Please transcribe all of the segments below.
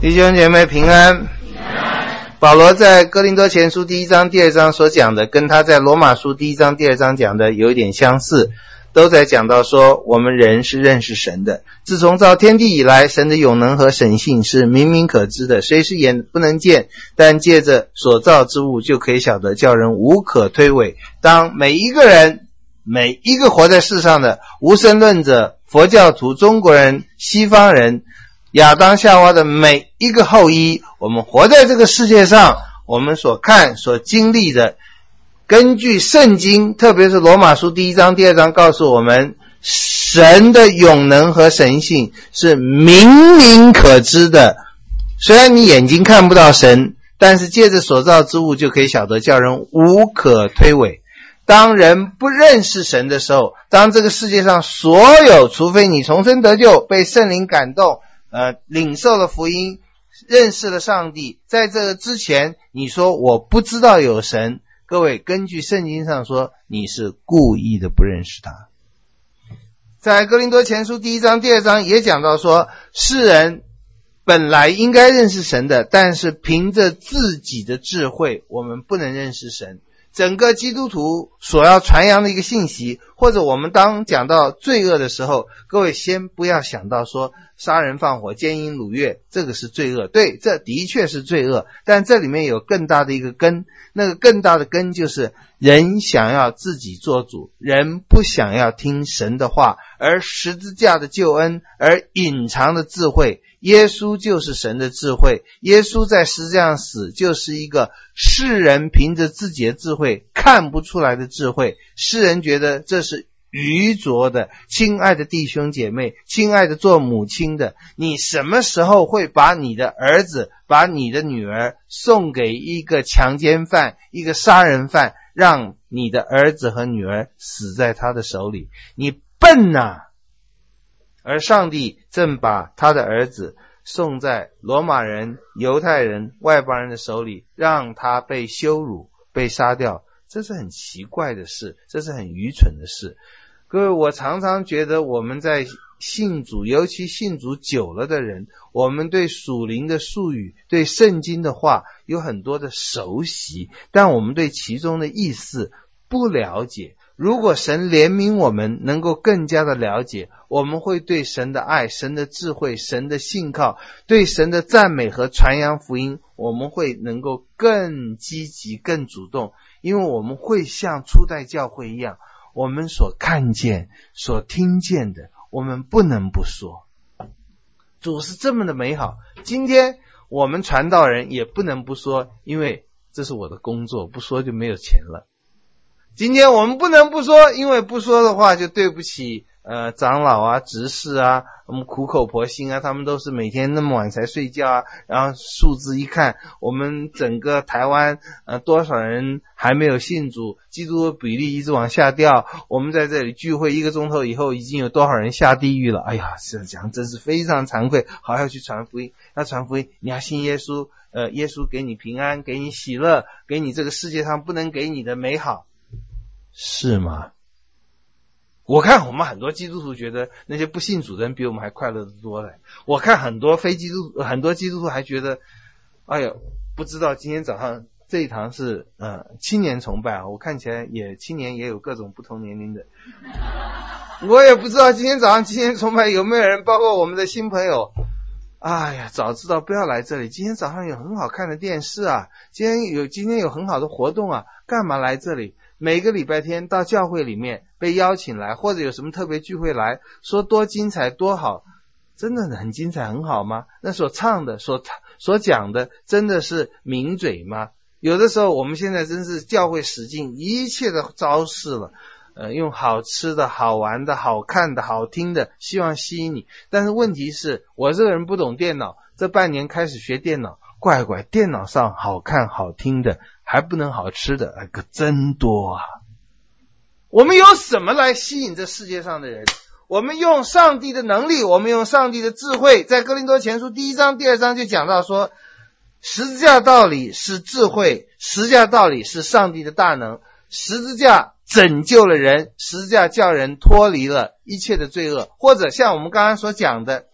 弟兄姐妹平安。保罗在哥林多前书第1章第2章所讲的，跟他在罗马书第1章第2章讲的有一点相似，都在讲到说我们人是认识神的。自从造天地以来，神的永能和神性是明明可知的，虽是眼不能见，但借着所造之物就可以晓得，叫人无可推诿。当每一个人，每一个活在世上的无神论者、佛教徒、中国人、西方人、亚当夏娃的每一个后裔，我们活在这个世界上，我们所看所经历的，根据圣经，特别是罗马书第1章第2章告诉我们，神的永能和神性是明明可知的。虽然你眼睛看不到神，但是借着所造之物就可以晓得，叫人无可推诿。当人不认识神的时候，当这个世界上所有，除非你重生得救，被圣灵感动，领受了福音，认识了上帝，在这个之前你说我不知道有神，各位，根据圣经上说，你是故意的不认识他。在哥林多前书第1章第2章也讲到说，世人本来应该认识神的，但是凭着自己的智慧，我们不能认识神。整个基督徒所要传扬的一个信息，或者我们当讲到罪恶的时候，各位先不要想到说杀人放火、奸淫掳掠，这个是罪恶。对，这的确是罪恶，但这里面有更大的一个根，那个更大的根就是人想要自己做主，人不想要听神的话，而十字架的救恩，而隐藏的智慧，耶稣就是神的智慧，耶稣在十字架上死就是一个世人凭着自己的智慧看不出来的智慧，世人觉得这是愚拙的。亲爱的弟兄姐妹，亲爱的做母亲的，你什么时候会把你的儿子、把你的女儿送给一个强奸犯、一个杀人犯，让你的儿子和女儿死在他的手里？你笨啊！而上帝正把他的儿子送在罗马人、犹太人、外邦人的手里，让他被羞辱、被杀掉。这是很奇怪的事，这是很愚蠢的事。各位，我常常觉得我们在信主，尤其信主久了的人，我们对属灵的术语、对圣经的话有很多的熟悉，但我们对其中的意思不了解。如果神怜悯我们能够更加的了解，我们会对神的爱、神的智慧、神的信靠、对神的赞美和传扬福音，我们会能够更积极、更主动，因为我们会像初代教会一样，我们所看见、所听见的，我们不能不说。主是这么的美好，今天我们传道人也不能不说，因为这是我的工作，不说就没有钱了。今天我们不能不说，因为不说的话就对不起长老啊、执事啊、我们苦口婆心啊，他们都是每天那么晚才睡觉啊，然后数字一看，我们整个台湾多少人还没有信主，基督的比例一直往下掉，我们在这里聚会1个钟头以后，已经有多少人下地狱了。哎呀，这讲真是非常惭愧，好要去传福音，要传福音，你要信耶稣，耶稣给你平安，给你喜乐，给你这个世界上不能给你的美好，是吗？我看我们很多基督徒觉得那些不信主的人比我们还快乐得多了。我看很多基督徒还觉得，哎呀，不知道今天早上这一堂是青年崇拜啊，我看起来也青年也有各种不同年龄的。我也不知道今天早上青年崇拜有没有人，包括我们的新朋友，哎呀，早知道不要来这里，今天早上有很好看的电视啊，今天有很好的活动啊，干嘛来这里？每个礼拜天到教会里面被邀请来，或者有什么特别聚会来，说多精彩多好，真的很精彩很好吗？那所唱的所讲的真的是名嘴吗？有的时候我们现在真是教会使尽一切的招式了，用好吃的、好玩的、好看的、好听的，希望吸引你。但是问题是，我这个人不懂电脑，这半年开始学电脑，乖，电脑上好看好听的还不能好吃的，可真多啊！我们有什么来吸引这世界上的人？我们用上帝的能力，我们用上帝的智慧。在哥林多前书第1章第2章就讲到说，十字架道理是智慧，十字架道理是上帝的大能，十字架拯救了人，十字架叫人脱离了一切的罪恶，或者像我们刚刚所讲的，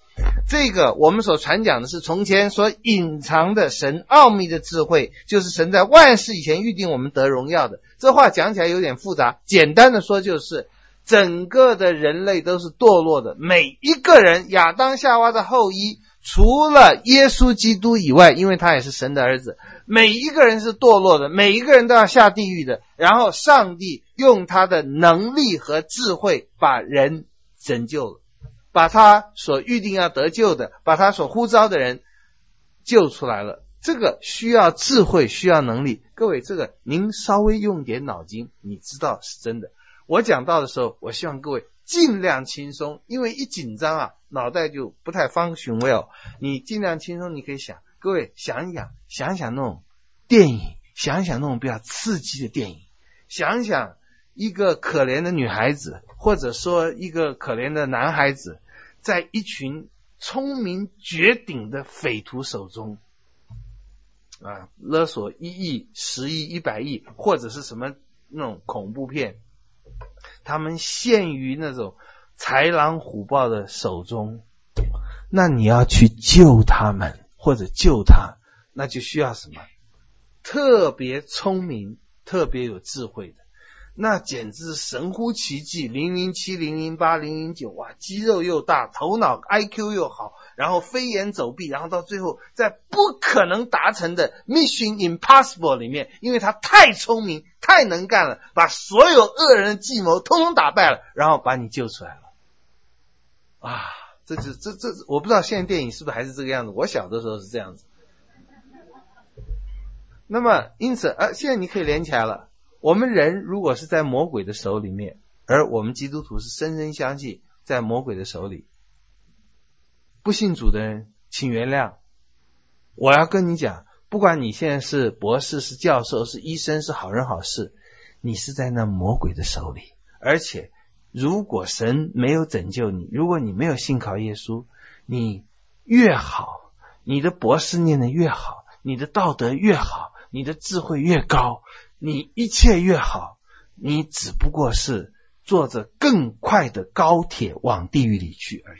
这个我们所传讲的是从前所隐藏的神奥秘的智慧，就是神在万事以前预定我们得荣耀的。这话讲起来有点复杂，简单的说就是整个的人类都是堕落的，每一个人亚当夏娃的后裔，除了耶稣基督以外，因为他也是神的儿子，每一个人是堕落的，每一个人都要下地狱的。然后上帝用他的能力和智慧把人拯救了，把他所预定要得救的，把他所呼召的人救出来了。这个需要智慧，需要能力。各位，这个您稍微用点脑筋，你知道是真的。我讲到的时候，我希望各位尽量轻松，因为一紧张啊，脑袋就不太 function well。你尽量轻松，你可以想，各位想一想那种电影，想一想那种比较刺激的电影，想一想一个可怜的女孩子，或者说一个可怜的男孩子，在一群聪明绝顶的匪徒手中勒索1亿、10亿、100亿，或者是什么那种恐怖片，他们陷于那种豺狼虎豹的手中，那你要去救他们或者救他，那就需要什么？特别聪明、特别有智慧的，那简直是神乎其技。007、008、009，哇，肌肉又大，头脑 IQ 又好，然后飞檐走壁，然后到最后在不可能达成的 Mission Impossible 里面，因为他太聪明太能干了，把所有恶人的计谋通通打败了，然后把你救出来了这我不知道现在电影是不是还是这个样子，我小的时候是这样子。那么因此现在你可以连起来了，我们人如果是在魔鬼的手里面，而我们基督徒是深深相信在魔鬼的手里，不信主的人请原谅，我要跟你讲，不管你现在是博士、是教授、是医生、是好人好事，你是在那魔鬼的手里。而且如果神没有拯救你，如果你没有信靠耶稣，你越好，你的博士念得越好，你的道德越好，你的智慧越高，你一切越好，你只不过是坐着更快的高铁往地狱里去而已。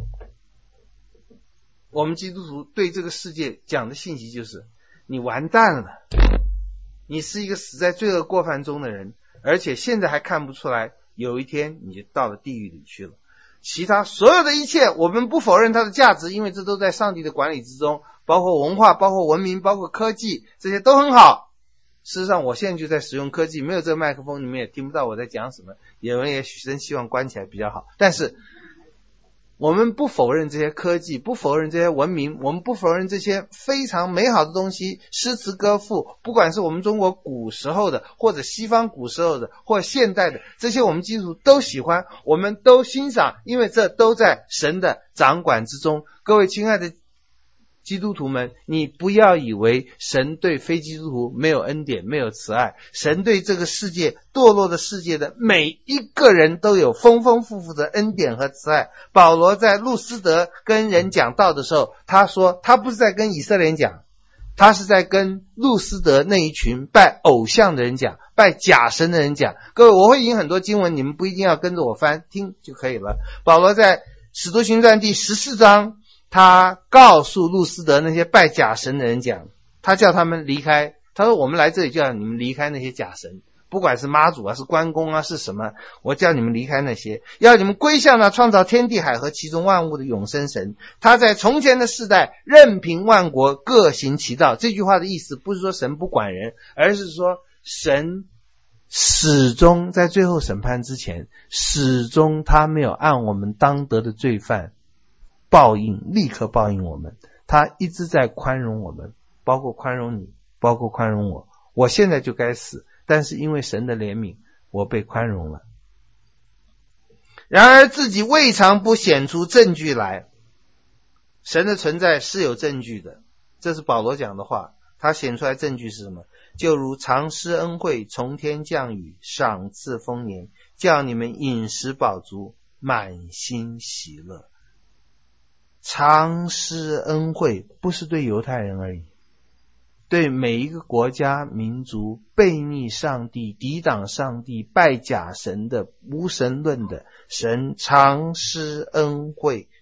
我们基督徒对这个世界讲的信息就是，你完蛋了，你是一个死在罪恶过犯中的人，而且现在还看不出来，有一天你就到了地狱里去了。其他所有的一切我们不否认它的价值，因为这都在上帝的管理之中，包括文化，包括文明，包括科技，这些都很好。事实上我现在就在使用科技，没有这个麦克风你们也听不到我在讲什么，有人也真希望关起来比较好。但是我们不否认这些科技，不否认这些文明，我们不否认这些非常美好的东西，诗词歌赋，不管是我们中国古时候的，或者西方古时候的，或者现代的，这些我们基督徒都喜欢，我们都欣赏，因为这都在神的掌管之中。各位亲爱的基督徒们，你不要以为神对非基督徒没有恩典，没有慈爱。神对这个世界堕落的世界的每一个人都有丰丰富富的恩典和慈爱。保罗在路斯德跟人讲道的时候，他说他不是在跟以色列人讲，他是在跟路斯德那一群拜偶像的人讲，拜假神的人讲。各位，我会引很多经文，你们不一定要跟着我翻，听就可以了。保罗在使徒行传第14章，他告诉路斯德那些拜假神的人讲，他叫他们离开，他说我们来这里就要你们离开那些假神，不管是妈祖是关公是什么，我叫你们离开那些，要你们归向那创造天地海和其中万物的永生神。他在从前的世代任凭万国各行其道。这句话的意思不是说神不管人，而是说神始终在最后审判之前，始终他没有按我们当得的罪犯报应，立刻报应我们，他一直在宽容我们，包括宽容你，包括宽容我。我现在就该死，但是因为神的怜悯，我被宽容了。然而自己未尝不显出证据来，神的存在是有证据的，这是保罗讲的话。他显出来证据是什么？就如常施恩惠，从天降雨，赏赐丰年，叫你们饮食饱足，满心喜乐。常施恩惠不是对犹太人而已，对每一个国家民族背逆上帝、抵挡上帝、拜假神的、无神论的，神常施恩惠，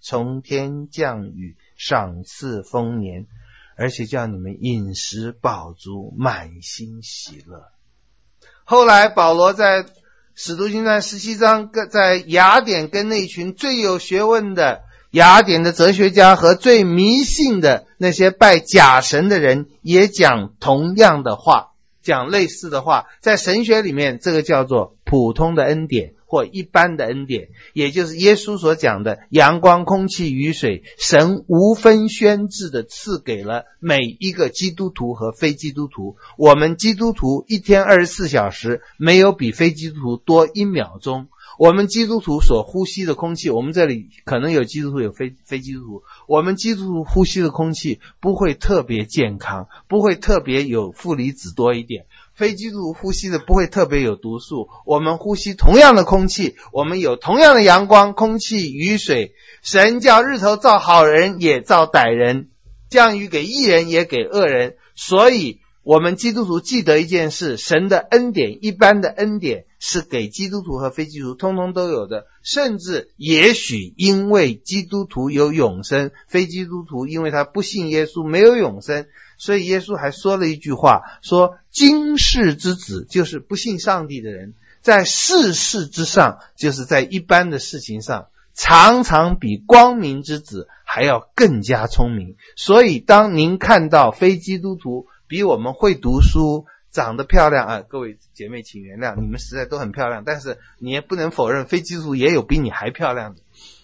从天降雨，赏赐丰年，而且叫你们饮食饱足，满心喜乐。后来保罗在使徒行传17章，在雅典跟那群最有学问的雅典的哲学家和最迷信的那些拜假神的人也讲同样的话，讲类似的话。在神学里面，这个叫做普通的恩典或一般的恩典，也就是耶稣所讲的阳光、空气、雨水，神无分轩制的赐给了每一个基督徒和非基督徒。我们基督徒一天24小时，没有比非基督徒多1秒钟。我们基督徒所呼吸的空气，我们这里可能有基督徒有非基督徒，我们基督徒呼吸的空气不会特别健康，不会特别有负离子多一点，非基督徒呼吸的不会特别有毒素。我们呼吸同样的空气，我们有同样的阳光、空气、雨水。神叫日头照好人也照歹人，降雨给义人也给恶人。所以我们基督徒记得一件事，神的恩典，一般的恩典是给基督徒和非基督徒通通都有的，甚至也许因为基督徒有永生，非基督徒因为他不信耶稣没有永生，所以耶稣还说了一句话，说今世之子，就是不信上帝的人，在世事之上，就是在一般的事情上，常常比光明之子还要更加聪明。所以当您看到非基督徒比我们会读书，长得漂亮啊，各位姐妹请原谅，你们实在都很漂亮，但是你也不能否认非基督徒也有比你还漂亮的。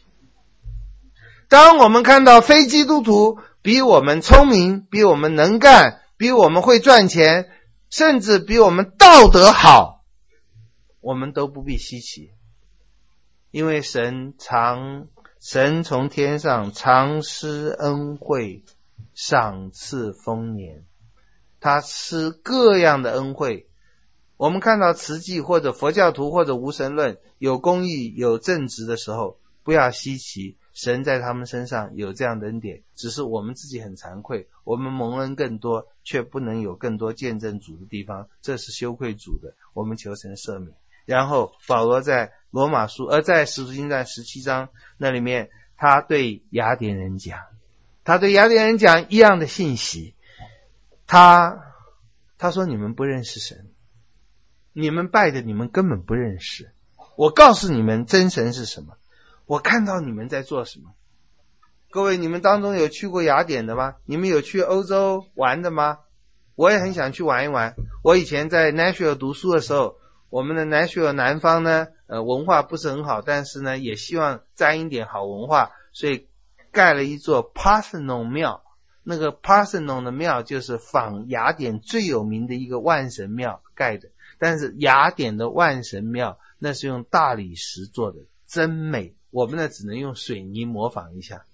当我们看到非基督徒比我们聪明，比我们能干，比我们会赚钱，甚至比我们道德好，我们都不必稀奇。因为神从天上常施恩惠，赏赐丰年，他施各样的恩惠。我们看到慈济或者佛教徒或者无神论有公义有正直的时候，不要稀奇，神在他们身上有这样的恩典，只是我们自己很惭愧，我们蒙恩更多，却不能有更多见证主的地方，这是羞愧主的，我们求神赦免。然后保罗在罗马书在使徒行传17章那里面，他对雅典人讲一样的信息。他说你们不认识神，你们拜的你们根本不认识，我告诉你们真神是什么，我看到你们在做什么。各位，你们当中有去过雅典的吗？你们有去欧洲玩的吗？我也很想去玩一玩。我以前在 Nashville 读书的时候，我们的 Nashville 南方呢文化不是很好，但是呢也希望沾一点好文化，所以盖了一座 Parthenon 庙。那个 Parthenon 的庙就是仿雅典最有名的一个万神庙盖的，但是雅典的万神庙那是用大理石做的，真美，我们呢只能用水泥模仿一下。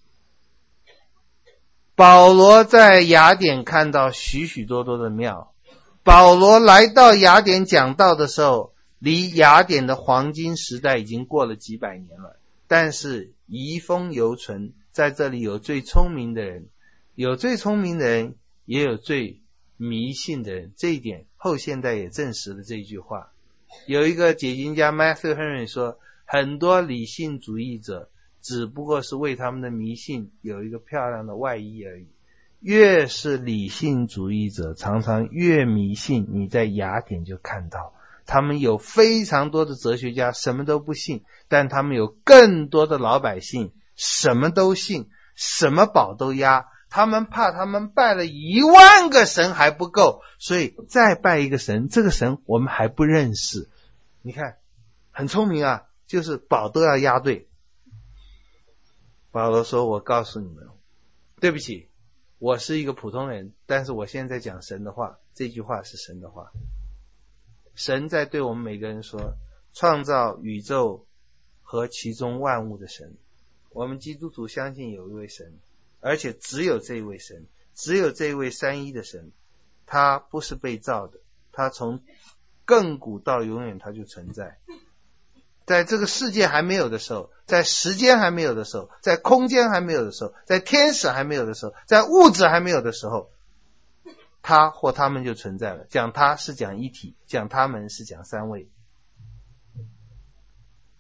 保罗在雅典看到许许多多的庙，保罗来到雅典讲道的时候，离雅典的黄金时代已经过了几百年了，但是遗风犹存，在这里有最聪明的人，有最聪明的人，也有最迷信的人，这一点后现代也证实了这句话。有一个解经家 Matthew Henry 说，很多理性主义者只不过是为他们的迷信有一个漂亮的外衣而已。越是理性主义者常常越迷信，你在雅典就看到他们有非常多的哲学家什么都不信，但他们有更多的老百姓什么都信，什么宝都压，他们怕他们拜了10000个神还不够，所以再拜一个神，这个神我们还不认识。你看很聪明啊，就是宝都要压对。保罗说，我告诉你们，对不起，我是一个普通人，但是我现在讲神的话，这句话是神的话。神在对我们每个人说，创造宇宙和其中万物的神。我们基督徒相信有一位神，而且只有这一位神，只有这一位三一的神，他不是被造的，他从亘古到永远他就存在。在这个世界还没有的时候，在时间还没有的时候，在空间还没有的时候，在天使还没有的时候，在物质还没有的时候，他或他们就存在了。讲他是讲一体，讲他们是讲三位。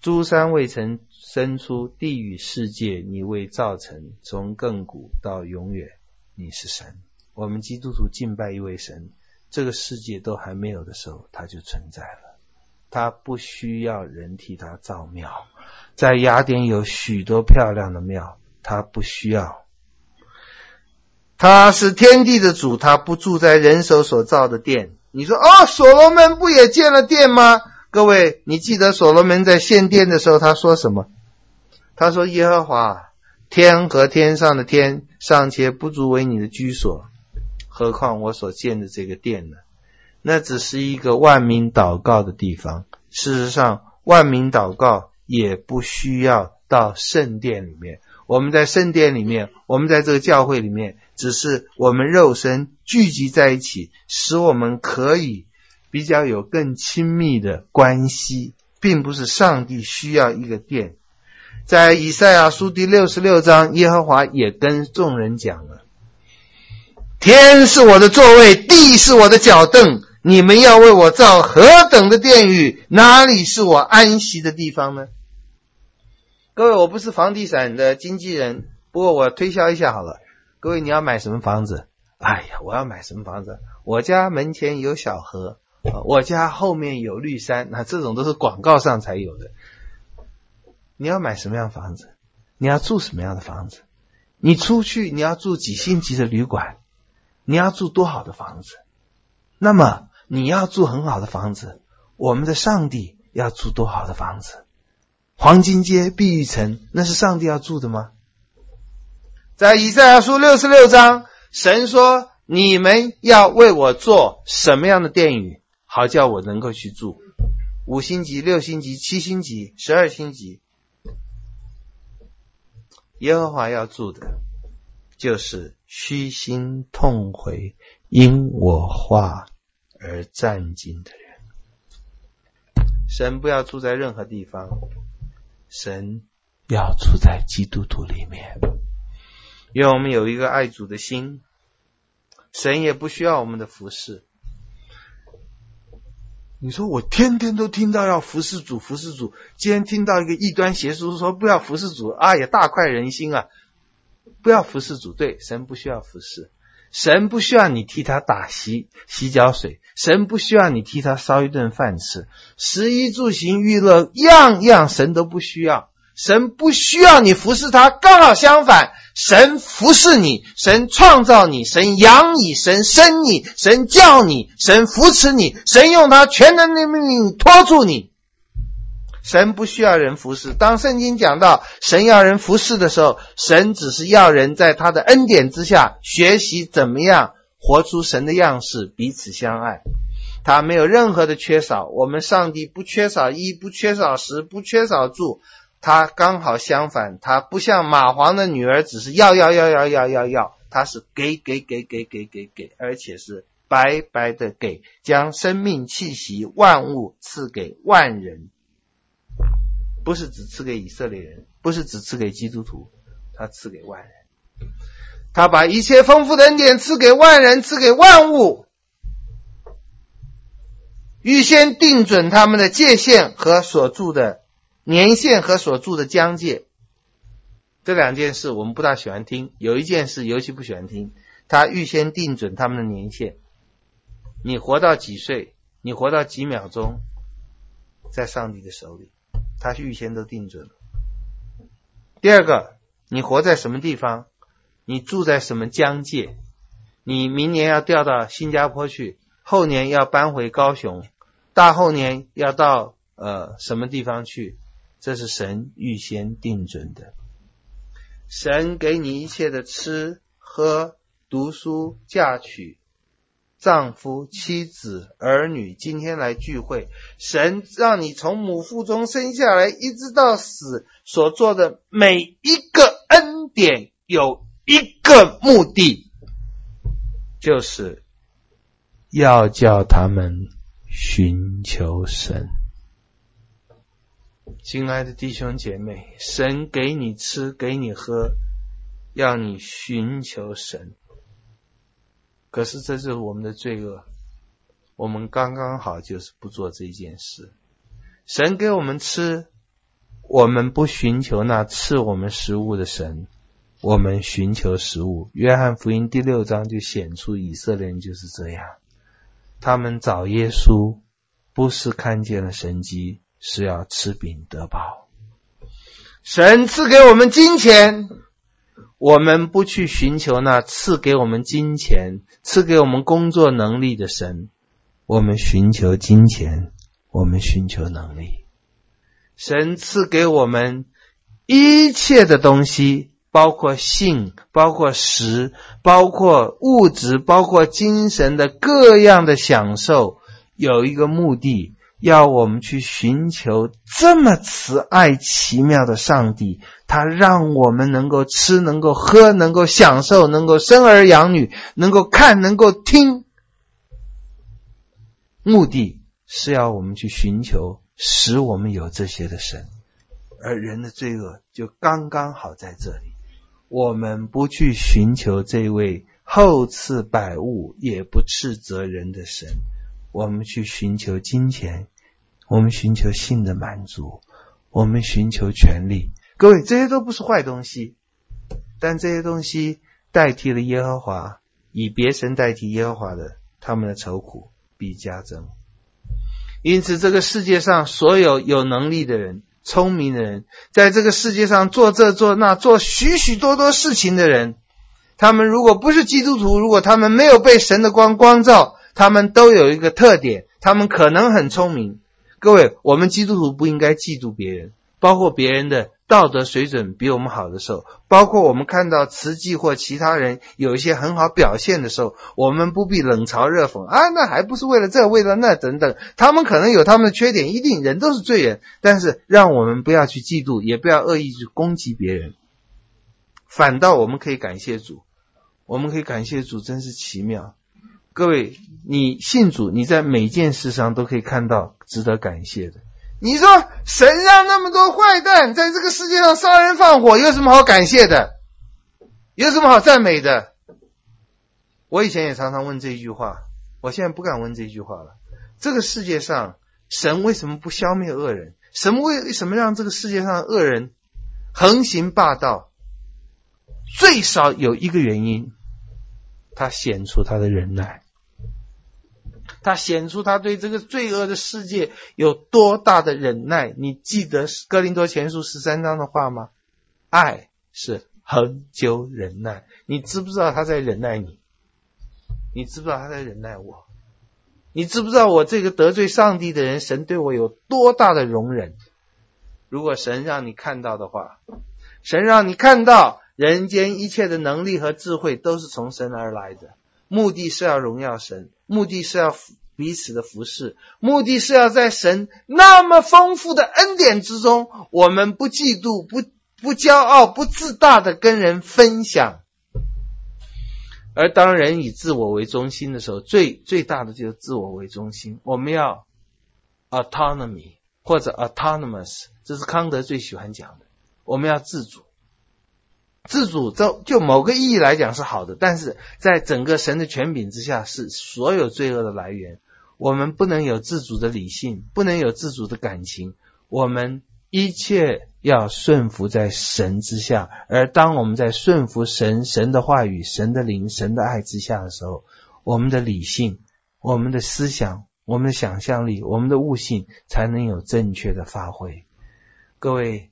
诸山未曾生出，地狱世界你未造成，从亘古到永远你是神。我们基督徒敬拜一位神，这个世界都还没有的时候他就存在了，他不需要人替他造庙。在雅典有许多漂亮的庙，他不需要。他是天地的主，他不住在人手所造的殿。你说所罗门不也建了殿吗？各位，你记得所罗门在献殿的时候他说什么？他说耶和华，天和天上的天尚且不足为你的居所，何况我所建的这个殿呢？那只是一个万民祷告的地方。事实上万民祷告也不需要到圣殿里面，我们在圣殿里面，我们在这个教会里面，只是我们肉身聚集在一起，使我们可以比较有更亲密的关系，并不是上帝需要一个殿。在以赛亚书第66章，耶和华也跟众人讲了，天是我的座位，地是我的脚凳，你们要为我造何等的殿宇，哪里是我安息的地方呢？各位，我不是房地产的经纪人，不过我推销一下好了。各位，你要买什么房子？哎呀，我要买什么房子？我家门前有小河，我家后面有绿山，那这种都是广告上才有的。你要买什么样的房子？你要住什么样的房子？你出去你要住几星级的旅馆？你要住多好的房子？那么你要住很好的房子，我们的上帝要住多好的房子？黄金街、碧玉城，那是上帝要住的吗？在以赛亚书66章，神说你们要为我做什么样的殿宇，好叫我能够去住？5星级、6星级、7星级、12星级。耶和华要住的就是虚心痛悔因我话而战兢的人。神不要住在任何地方，神要住在基督徒里面。因为我们有一个爱主的心，神也不需要我们的服侍。你说我天天都听到要服侍主，服侍主，今天听到一个异端邪说说不要服侍主，也大快人心啊！不要服侍主，对，神不需要服侍，神不需要你替他打洗脚水，神不需要你替他烧一顿饭吃，食衣住行娱乐样样神都不需要，神不需要你服侍他，刚好相反，神服侍你，神创造你，神养你，神生你，神教你，神扶持你，神用他全能的命令托住你。神不需要人服侍。当圣经讲到神要人服侍的时候，神只是要人在他的恩典之下学习怎么样活出神的样式，彼此相爱。他没有任何的缺少，我们上帝不缺少衣，不缺少食，不缺少住，他刚好相反，他不像蚂蟥的女儿只是要，他是给，而且是白白的给，将生命气息万物赐给万人，不是只赐给以色列人，不是只赐给基督徒，他赐给万人。他把一切丰富的恩典赐给万人，赐给万物，预先定准他们的界限和所住的年限和所住的疆界。这两件事我们不大喜欢听，有一件事尤其不喜欢听，他预先定准他们的年限。你活到几岁，你活到几秒钟，在上帝的手里，他预先都定准了。第二个，你活在什么地方，你住在什么疆界，你明年要调到新加坡去，后年要搬回高雄，大后年要到什么地方去，这是神预先定准的。神给你一切的吃喝、读书、嫁娶、丈夫、妻子、儿女，今天来聚会，神让你从母腹中生下来一直到死所做的每一个恩典有一个目的，就是要叫他们寻求神。亲爱的弟兄姐妹，神给你吃给你喝，要你寻求神。可是这就是我们的罪恶，我们刚刚好就是不做这件事。神给我们吃， 我们不寻求那赐我们食物的神，我们寻求食物。约翰福音第6章就显出以色列人就是这样，他们找耶稣不是看见了神迹，是要吃饼得饱。神赐给我们金钱，我们不去寻求那赐给我们金钱、赐给我们工作能力的神，我们寻求金钱，我们寻求能力。神赐给我们一切的东西，包括性，包括食，包括物质，包括精神的各样的享受，有一个目的，要我们去寻求这么慈爱奇妙的上帝，他让我们能够吃，能够喝，能够享受，能够生儿养女，能够看，能够听，目的是要我们去寻求使我们有这些的神。而人的罪恶就刚刚好在这里，我们不去寻求这位厚赐百物也不斥责人的神，我们去寻求金钱，我们寻求性的满足，我们寻求权力。各位，这些都不是坏东西，但这些东西代替了耶和华，以别神代替耶和华的，他们的愁苦必加增。因此这个世界上所有有能力的人，聪明的人，在这个世界上做这做那，做许许多多事情的人，他们如果不是基督徒，如果他们没有被神的光照，他们都有一个特点，他们可能很聪明。各位，我们基督徒不应该嫉妒别人，包括别人的道德水准比我们好的时候，包括我们看到慈济或其他人有一些很好表现的时候，我们不必冷嘲热讽啊，那还不是为了这为了那等等，他们可能有他们的缺点，一定人都是罪人，但是让我们不要去嫉妒，也不要恶意去攻击别人，反倒我们可以感谢主，我们可以感谢主，真是奇妙。各位，你信主，你在每件事上都可以看到值得感谢的。你说神让那么多坏蛋在这个世界上杀人放火，有什么好感谢的？有什么好赞美的？我以前也常常问这句话，我现在不敢问这句话了。这个世界上神为什么不消灭恶人？神为什么让这个世界上的恶人横行霸道？最少有一个原因，他显出他的忍耐，他显出他对这个罪恶的世界有多大的忍耐。你记得哥林多前书13章的话吗？爱是恒久忍耐。你知不知道他在忍耐你？你知不知道他在忍耐我？你知不知道我这个得罪上帝的人，神对我有多大的容忍？如果神让你看到的话，神让你看到人间一切的能力和智慧都是从神而来的，目的是要荣耀神，目的是要彼此的服侍，目的是要在神那么丰富的恩典之中，我们不嫉妒，不骄傲，不自大的跟人分享。而当人以自我为中心的时候，最大的就是自我为中心。我们要 autonomy 或者 autonomous， 这是康德最喜欢讲的。我们要自主。自主就某个意义来讲是好的，但是在整个神的权柄之下是所有罪恶的来源。我们不能有自主的理性，不能有自主的感情，我们一切要顺服在神之下。而当我们在顺服神的话语、神的灵、神的爱之下的时候，我们的理性、我们的思想、我们的想象力、我们的悟性才能有正确的发挥。各位，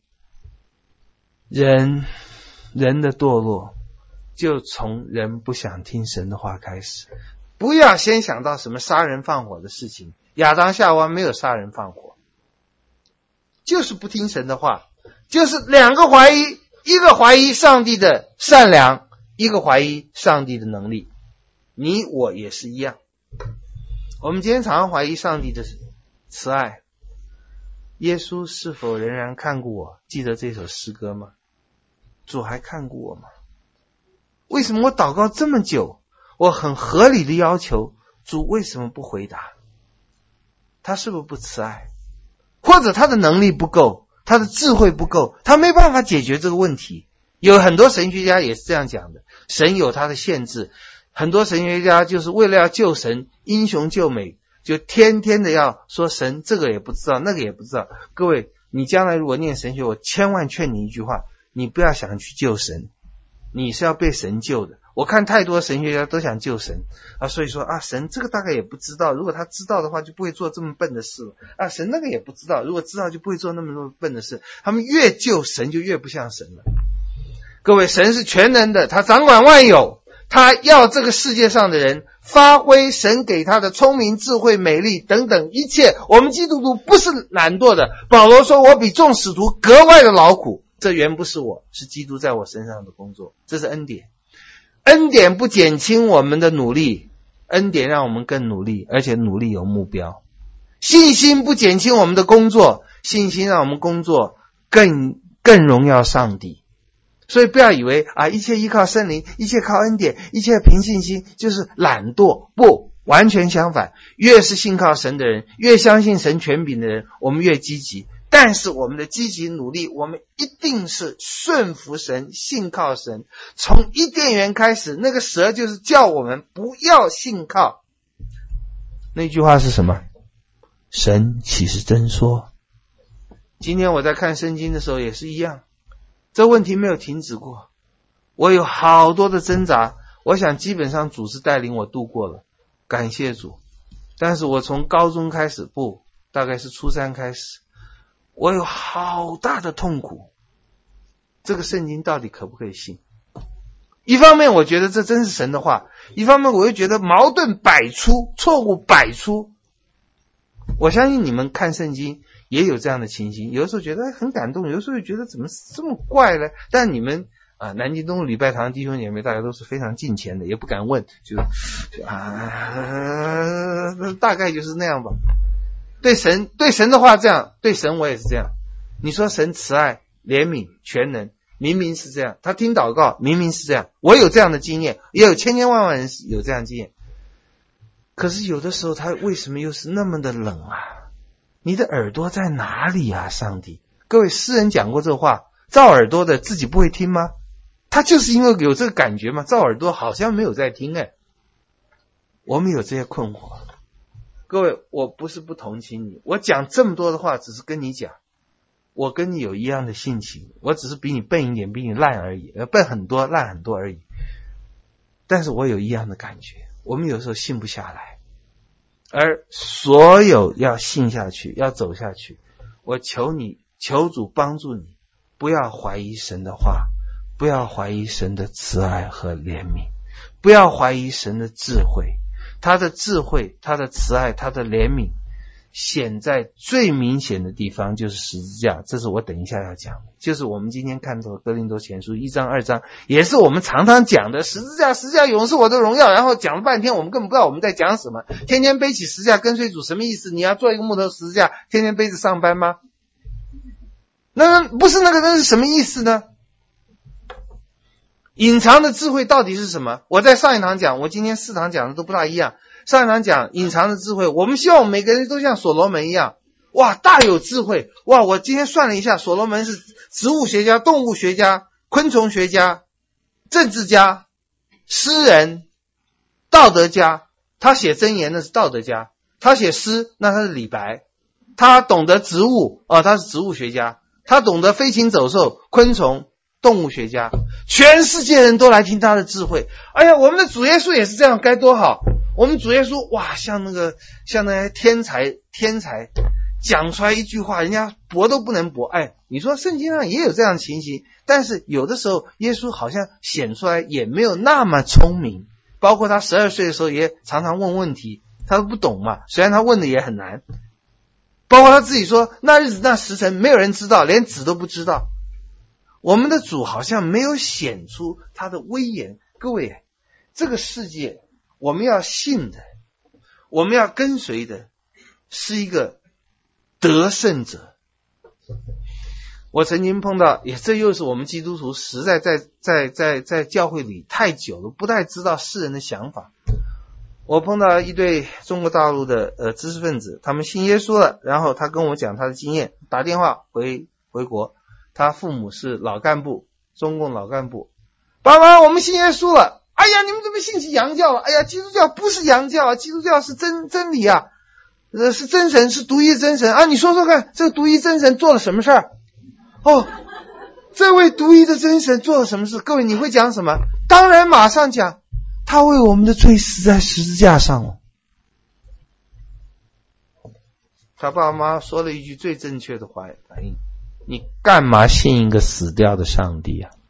人的堕落就从人不想听神的话开始。不要先想到什么杀人放火的事情，亚当夏娃没有杀人放火，就是不听神的话，就是两个怀疑，一个怀疑上帝的善良，一个怀疑上帝的能力。你我也是一样，我们今天常常怀疑上帝的慈爱。耶稣是否仍然看顾我？记得这首诗歌吗？主还看顾我吗？为什么我祷告这么久，我很合理的要求，主为什么不回答？他是不是不慈爱？或者他的能力不够，他的智慧不够，他没办法解决这个问题。有很多神学家也是这样讲的，神有他的限制。很多神学家就是为了要救神，英雄救美，就天天的要说神这个也不知道，那个也不知道。各位， 你将来如果念神学，我千万劝你一句话，你不要想去救神，你是要被神救的。我看太多神学家都想救神啊，所以说啊，神这个大概也不知道，如果他知道的话就不会做这么笨的事了啊，神那个也不知道，如果知道就不会做那么多笨的事。他们越救神就越不像神了。各位，神是全能的，他掌管万有，他要这个世界上的人发挥神给他的聪明、智慧、美丽等等一切。我们基督徒不是懒惰的，保罗说我比众使徒格外的劳苦，这原不是我，是基督在我身上的工作，这是恩典。恩典不减轻我们的努力，恩典让我们更努力，而且努力有目标。信心不减轻我们的工作，信心让我们工作更荣耀上帝。所以不要以为啊，一切依靠圣灵，一切靠恩典，一切凭信心就是懒惰，不，完全相反。越是信靠神的人，越相信神权柄的人，我们越积极。但是我们的积极努力，我们一定是顺服神，信靠神。从伊甸园开始，那个蛇就是叫我们不要信靠。那句话是什么？神岂是真说？今天我在看圣经的时候也是一样，这问题没有停止过。我有好多的挣扎，我想基本上主是带领我度过了，感谢主。但是我从高中开始，大概是初三开始，我有好大的痛苦，这个圣经到底可不可以信？一方面我觉得这真是神的话，一方面我又觉得矛盾百出，错误百出。我相信你们看圣经也有这样的情形，有的时候觉得很感动，有的时候又觉得怎么这么怪呢？但你们南京东路礼拜堂弟兄姐妹大家都是非常敬虔的，也不敢问，大概就是那样吧。对神的话这样，对神我也是这样。你说神慈爱、怜悯、全能，明明是这样，他听祷告明明是这样，我有这样的经验，也有千千万万人有这样的经验。可是有的时候他为什么又是那么的冷啊？你的耳朵在哪里啊，上帝？各位，诗人讲过这话，造耳朵的自己不会听吗？他就是因为有这个感觉嘛，造耳朵好像没有在听。我们有这些困惑。各位，我不是不同情你，我讲这么多的话只是跟你讲，我跟你有一样的性情，我只是比你笨一点，比你烂而已，笨很多，烂很多而已。但是我有一样的感觉，我们有时候信不下来，而所有要信下去，要走下去，我求你，求主帮助你，不要怀疑神的话，不要怀疑神的慈爱和怜悯，不要怀疑神的智慧。他的智慧，他的慈爱，他的怜悯显在最明显的地方就是十字架，这是我等一下要讲的，就是我们今天看到的哥林多前书1章2章，也是我们常常讲的十字架永是我的荣耀。然后讲了半天我们根本不知道我们在讲什么，天天背起十字架跟随主什么意思？你要做一个木头十字架天天背着上班吗？那不是那是什么意思呢？隐藏的智慧到底是什么？我在上一堂讲，我今天4堂讲的都不大一样。上一堂讲隐藏的智慧，我们希望每个人都像所罗门一样，哇，大有智慧。哇，我今天算了一下，所罗门是植物学家、动物学家、昆虫学家、政治家、诗人、道德家。他写箴言那是道德家，他写诗那他是李白。他懂得植物他是植物学家，他懂得飞禽走兽、昆虫、动物学家。全世界人都来听他的智慧。哎呀，我们的主耶稣也是这样，该多好。我们主耶稣哇，像那些天才讲出来一句话人家驳都不能驳。你说圣经上也有这样的情形，但是有的时候耶稣好像显出来也没有那么聪明，包括他12岁的时候也常常问问题，他都不懂嘛，虽然他问的也很难。包括他自己说那日子那时辰没有人知道，连子都不知道。我们的主好像没有显出他的威严。各位，这个世界我们要信的，我们要跟随的是一个得胜者。我曾经碰到，这又是我们基督徒实在在教会里太久了，不太知道世人的想法。我碰到一对中国大陆的知识分子，他们信耶稣了，然后他跟我讲他的经验，打电话回国，他父母是老干部，中共老干部。爸妈，我们信耶稣了。哎呀，你们怎么信起洋教了？哎呀，基督教不是洋教啊，基督教是真理啊。 是真神，是独一真神啊！你说说看，这个独一真神做了什么事儿？哦，这位独一的真神做了什么事？各位，你会讲什么？当然马上讲，他为我们的罪死在十字架上了。他爸妈说了一句最正确的话反应：你干嘛信一个死掉的上帝啊？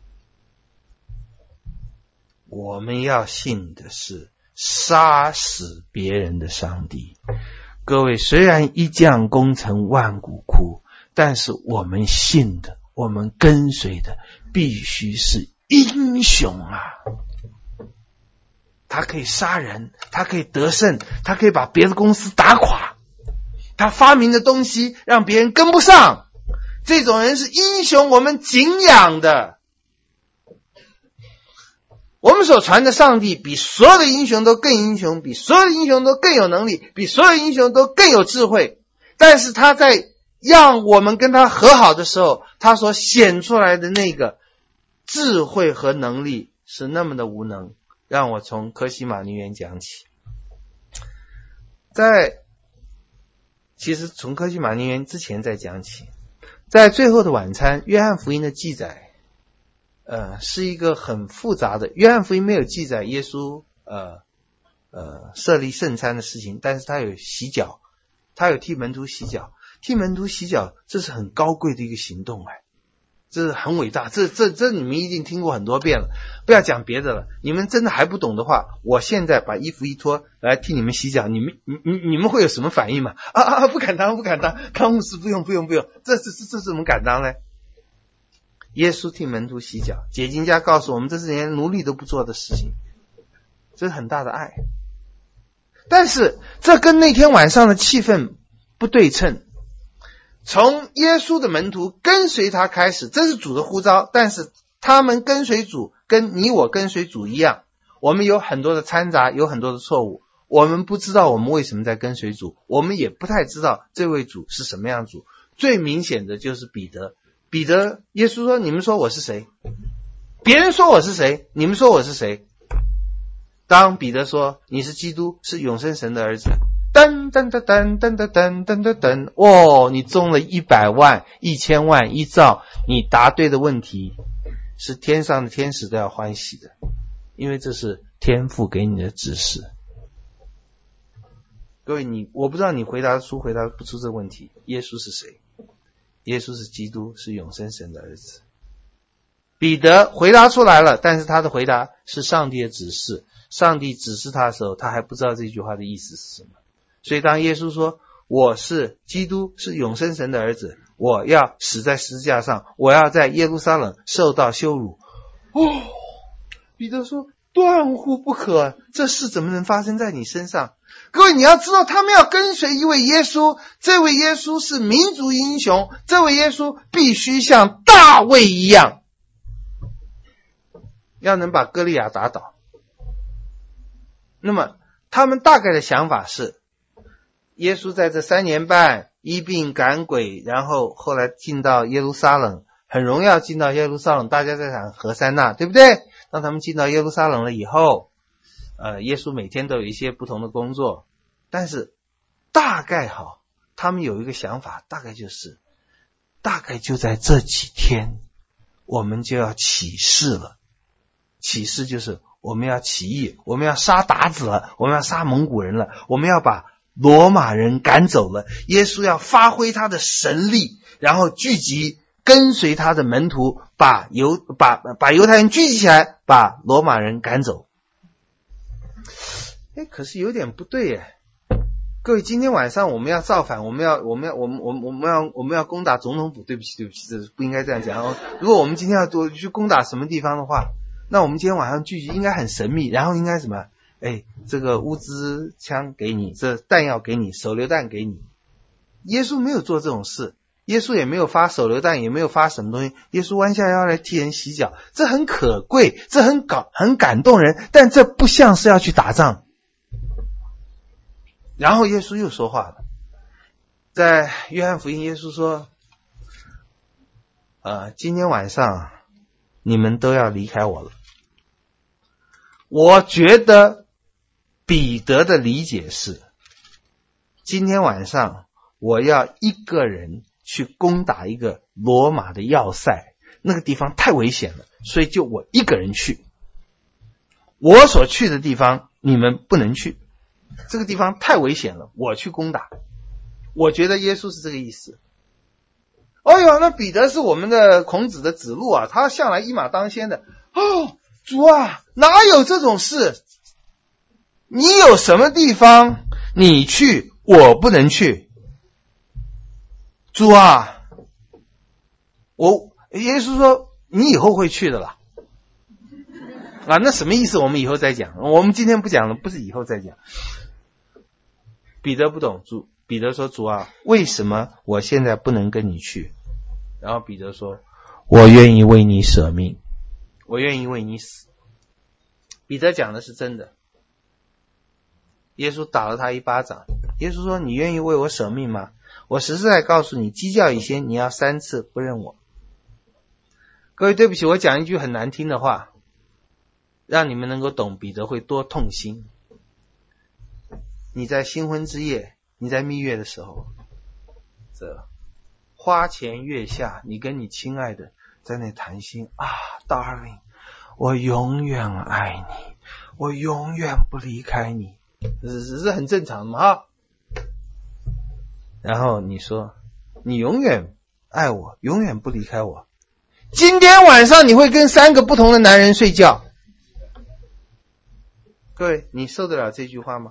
我们要信的是杀死别人的上帝。各位，虽然一将功成万骨枯，但是我们信的，我们跟随的必须是英雄啊！他可以杀人，他可以得胜，他可以把别的公司打垮，他发明的东西让别人跟不上，这种人是英雄，我们敬仰的。我们所传的上帝比所有的英雄都更英雄，比所有的英雄都更有能力，比所有的英雄都更有智慧。但是他在让我们跟他和好的时候，他所显出来的那个智慧和能力是那么的无能。让我从科西玛尼园讲起。其实从科西玛尼园之前再讲起，在最后的晚餐，约翰福音的记载是一个很复杂的。约翰福音没有记载耶稣设立圣餐的事情，但是他有洗脚，他有替门徒洗脚。替门徒洗脚，这是很高贵的一个行动这是很伟大，这你们一定听过很多遍了，不要讲别的了。你们真的还不懂的话，我现在把衣服一脱来替你们洗脚，你们会有什么反应吗？不敢当，康牧师不用，这怎么敢当呢？耶稣替门徒洗脚，解经家告诉我们，这是连奴隶都不做的事情，这是很大的爱。但是这跟那天晚上的气氛不对称。从耶稣的门徒跟随他开始，这是主的呼召，但是他们跟随主跟你我跟随主一样，我们有很多的掺杂，有很多的错误，我们不知道我们为什么在跟随主，我们也不太知道这位主是什么样主。最明显的就是彼得，耶稣说，你们说我是谁？别人说我是谁？你们说我是谁？当彼得说你是基督，是永生神的儿子，噔噔噔噔噔噔噔噔噔，哦，你中了100万、1000万、1兆，你答对的问题是天上的天使都要欢喜的，因为这是天父给你的指示。各位，我不知道你回答不出这个问题。耶稣是谁？耶稣是基督，是永生神的儿子。彼得回答出来了，但是他的回答是上帝的指示。上帝指示他的时候，他还不知道这句话的意思是什么。所以当耶稣说我是基督，是永生神的儿子，我要死在十字架上，我要在耶路撒冷受到羞辱，彼得说断乎不可，这事怎么能发生在你身上？各位，你要知道，他们要跟随一位耶稣，这位耶稣是民族英雄，这位耶稣必须像大卫一样，要能把歌利亚打倒。那么他们大概的想法是，耶稣在这3年半医病赶鬼，然后后来进到耶路撒冷，很荣耀进到耶路撒冷，大家在讲何塞纳，对不对？当他们进到耶路撒冷了以后，耶稣每天都有一些不同的工作，但是大概他们有一个想法，大概就在这几天我们就要起事了。起事就是我们要起义，我们要杀鞑子了，我们要杀蒙古人了，我们要把罗马人赶走了。耶稣要发挥他的神力，然后聚集跟随他的门徒，把犹太人聚集起来，把罗马人赶走。可是有点不对耶。各位，今天晚上我们要造反，我们要攻打总统府，对不起，这不应该这样讲。如果我们今天要去攻打什么地方的话，那我们今天晚上聚集应该很神秘，然后应该什么？这个乌兹枪给你，这弹药给你，手榴弹给你。耶稣没有做这种事，耶稣也没有发手榴弹，也没有发什么东西。耶稣弯下腰来替人洗脚，这很可贵，这很感动人，但这不像是要去打仗。然后耶稣又说话了，在约翰福音，耶稣说今天晚上你们都要离开我了。我觉得彼得的理解是， 今天晚上我要一个人去攻打一个罗马的要塞，那个地方太危险了，所以就我一个人去。我所去的地方你们不能去，这个地方太危险了，我去攻打。我觉得耶稣是这个意思。哎呦，那彼得是我们的孔子的子路啊，他向来一马当先的。哦，主啊，哪有这种事？你有什么地方你去我不能去？主啊，耶稣说你以后会去的啦。啊，那什么意思？我们以后再讲，我们今天不讲了，不是以后再讲。彼得不懂，彼得说主啊，为什么我现在不能跟你去？然后彼得说，我愿意为你舍命，我愿意为你死。彼得讲的是真的。耶稣打了他一巴掌。耶稣说，你愿意为我舍命吗？我实在告诉你，鸡叫以前你要3次不认我。各位对不起，我讲一句很难听的话，让你们能够懂彼得会多痛心。你在新婚之夜，你在蜜月的时候，这花前月下，你跟你亲爱的在那谈心啊 ，darling， 我永远爱你，我永远不离开你，这是很正常的嘛哈。然后你说你永远爱我，永远不离开我。今天晚上你会跟3个不同的男人睡觉。各位，你受得了这句话吗？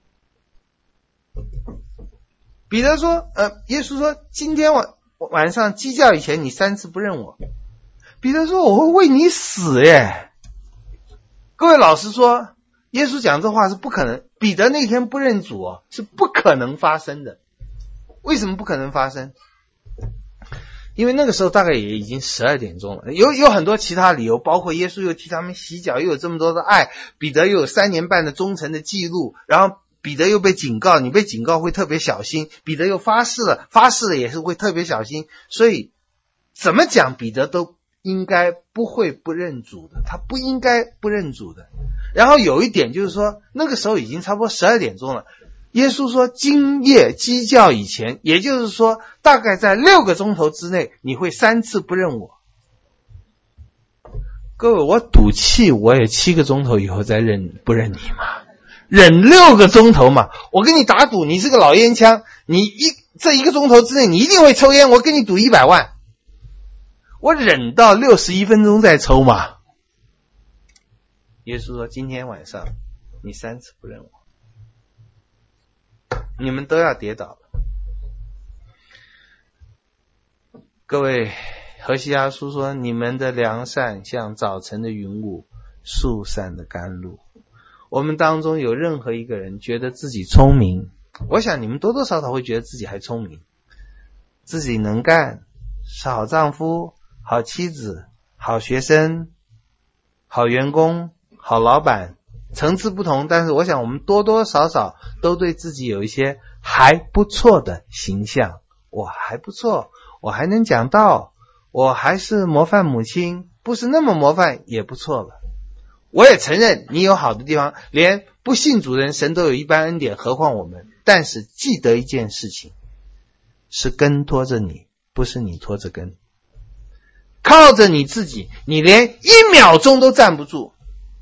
彼得说，耶稣说，今天晚上鸡叫以前你3次不认我。彼得说，我会为你死耶。各位老实说，耶稣讲这话是不可能，彼得那天不认主是不可能发生的。为什么不可能发生？因为那个时候大概也已经12点钟了，有很多其他理由，包括耶稣又替他们洗脚，又有这么多的爱，彼得又有3年半的忠诚的记录，然后彼得又被警告，你被警告会特别小心，彼得又发誓了也是会特别小心，所以怎么讲彼得都应该不会不认主的，他不应该不认主的。然后有一点就是说，那个时候已经差不多12点钟了，耶稣说今夜鸡叫以前，也就是说大概在6个钟头之内你会3次不认我。各位，我赌气我也7个钟头以后再不认你嘛，忍6个钟头嘛，我跟你打赌，你是个老烟枪，这1个钟头之内你一定会抽烟，我跟你赌100万，我忍到61分钟再抽嘛。耶稣说今天晚上你3次不认我，你们都要跌倒了。各位，何西阿书说，你们的良善像早晨的云雾，速散的甘露。我们当中有任何一个人觉得自己聪明，我想你们多多少少会觉得自己还聪明，自己能干，是好丈夫，好妻子，好学生，好员工，好老板，层次不同，但是我想我们多多少少都对自己有一些还不错的形象。我还不错，我还能讲道，我还是模范母亲，不是那么模范也不错了。我也承认你有好的地方，连不信主人神都有一般恩典，何况我们。但是记得一件事情，是根拖着你，不是你拖着根。靠着你自己，你连1秒钟都站不住。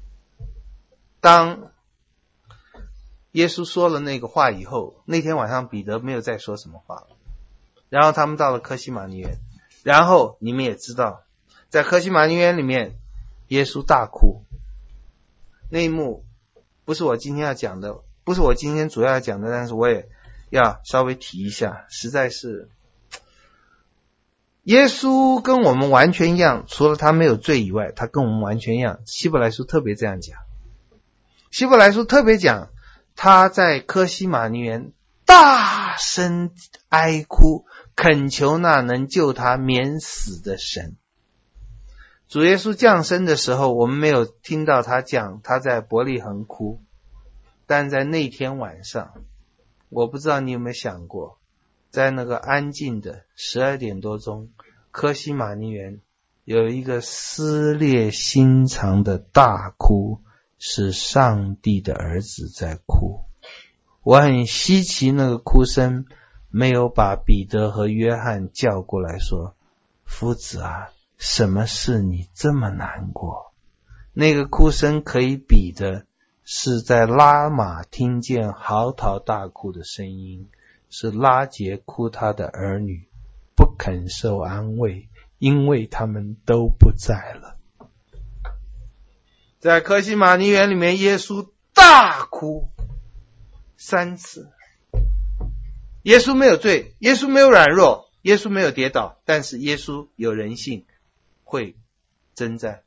当耶稣说了那个话以后，那天晚上彼得没有再说什么话了。然后他们到了客西马尼园，然后你们也知道，在客西马尼园里面，耶稣大哭。那一幕不是我今天要讲的，不是我今天主要要讲的，但是我也要稍微提一下，实在是耶稣跟我们完全一样，除了他没有罪以外，他跟我们完全一样。希伯来书特别这样讲，希伯来书特别讲，他在客西马尼园大声哀哭，恳求那能救他免死的神。主耶稣降生的时候，我们没有听到他讲他在伯利恒哭，但在那天晚上，我不知道你有没有想过，在那个安静的12点多钟，客西马尼园有一个撕裂心肠的大哭，是上帝的儿子在哭。 我很稀奇那个哭声没有把彼得和约翰叫过来说，夫子啊，什么事你这么难过？那个哭声可以比的是在拉玛听见嚎啕大哭的声音，是拉结哭他的儿女不肯受安慰，因为他们都不在了。在客西马尼园里面，耶稣大哭3次。耶稣没有罪，耶稣没有软弱，耶稣没有跌倒，但是耶稣有人性，会征战。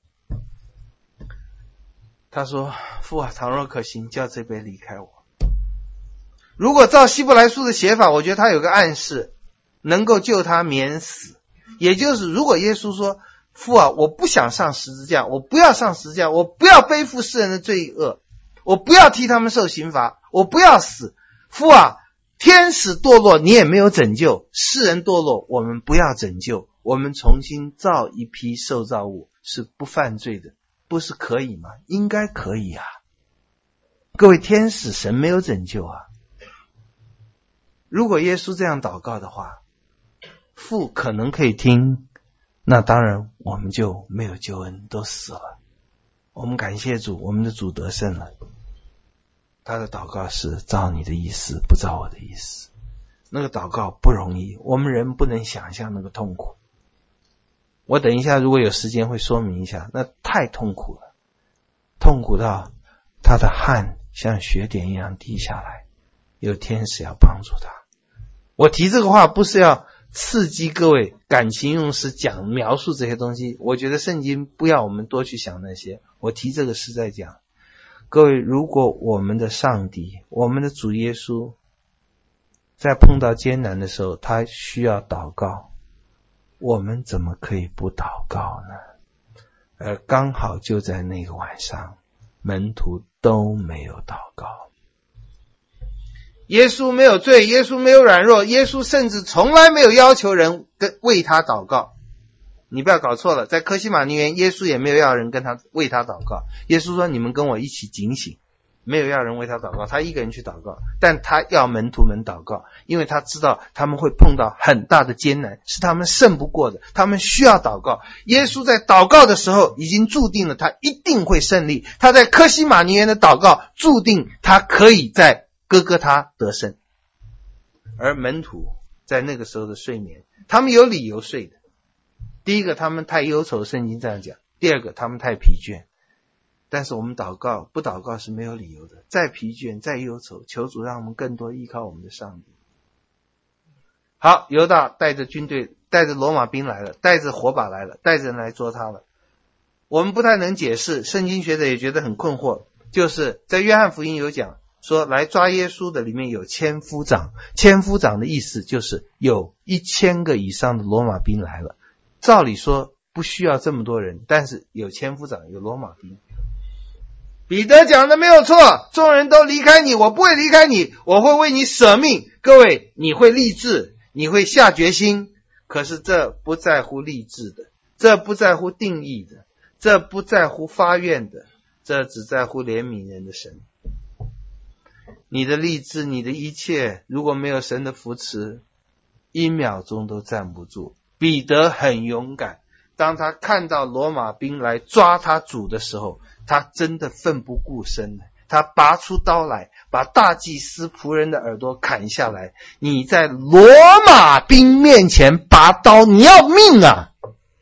他说，父啊，倘若可行，叫这杯离开我。如果照希伯来书的写法，我觉得他有个暗示，能够救他免死。也就是如果耶稣说，父啊，我不想上十字架，我不要上十字架，我不要背负世人的罪恶，我不要替他们受刑罚，我不要死。父啊，天使堕落你也没有拯救，世人堕落我们不要拯救，我们重新造一批受造物是不犯罪的，不是可以吗？应该可以啊。各位，天使神没有拯救啊。如果耶稣这样祷告的话，父可能可以听，那当然我们就没有救恩，都死了。我们感谢主，我们的主得胜了。他的祷告是照你的意思，不照我的意思。那个祷告不容易，我们人不能想象那个痛苦。我等一下如果有时间会说明一下，那太痛苦了，痛苦到他的汗像雪点一样滴下来，有天使要帮助他。我提这个话不是要刺激各位感情用事讲描述这些东西，我觉得圣经不要我们多去想那些，我提这个是在讲，各位，如果我们的上帝，我们的主耶稣在碰到艰难的时候他需要祷告，我们怎么可以不祷告呢？而刚好就在那个晚上，门徒都没有祷告。耶稣没有罪，耶稣没有软弱，耶稣甚至从来没有要求人为他祷告。你不要搞错了，在客西马尼园，耶稣也没有要人为他祷告。耶稣说，你们跟我一起警醒，没有要人为他祷告，他一个人去祷告，但他要门徒们祷告，因为他知道他们会碰到很大的艰难，是他们胜不过的，他们需要祷告。耶稣在祷告的时候已经注定了他一定会胜利，他在客西马尼园的祷告注定他可以在哥哥他得胜。而门徒在那个时候的睡眠，他们有理由睡的。第一个，他们太忧愁，圣经这样讲；第二个，他们太疲倦。但是我们祷告，不祷告是没有理由的。再疲倦，再忧愁，求主让我们更多依靠我们的上帝。好，犹大带着军队，带着罗马兵来了，带着火把来了，带着人来捉他了。我们不太能解释，圣经学者也觉得很困惑，就是在约翰福音有讲说，来抓耶稣的里面有千夫长。千夫长的意思就是有1000个以上的罗马兵来了。照理说不需要这么多人，但是有千夫长，有罗马兵。彼得讲的没有错，众人都离开你，我不会离开你，我会为你舍命。各位，你会立志，你会下决心，可是这不在乎立志的，这不在乎定义的，这不在乎发愿的，这只在乎怜悯人的神。你的立志，你的一切，如果没有神的扶持，1秒钟都站不住。彼得很勇敢，当他看到罗马兵来抓他主的时候，他真的奋不顾身的，他拔出刀来，把大祭司仆人的耳朵砍下来。你在罗马兵面前拔刀，你要命啊！